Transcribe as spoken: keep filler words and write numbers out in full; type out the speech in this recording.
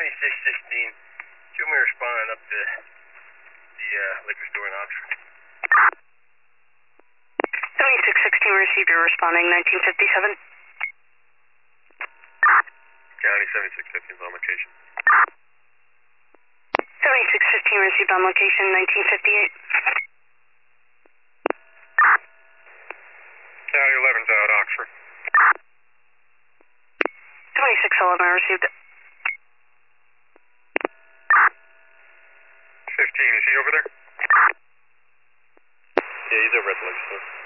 seventy-six sixteen. Show me respond up to the uh, liquor store in Oxford. seventy-six sixteen received, you're responding nineteen fifty-seven. County seventy-six fifteen on location. seventy-six fifteen received on location nineteen fifty-eight. County eleven's out, Oxford. seventy-six eleven received. fifteen, is he over there? Yeah, he's over at the liquor store.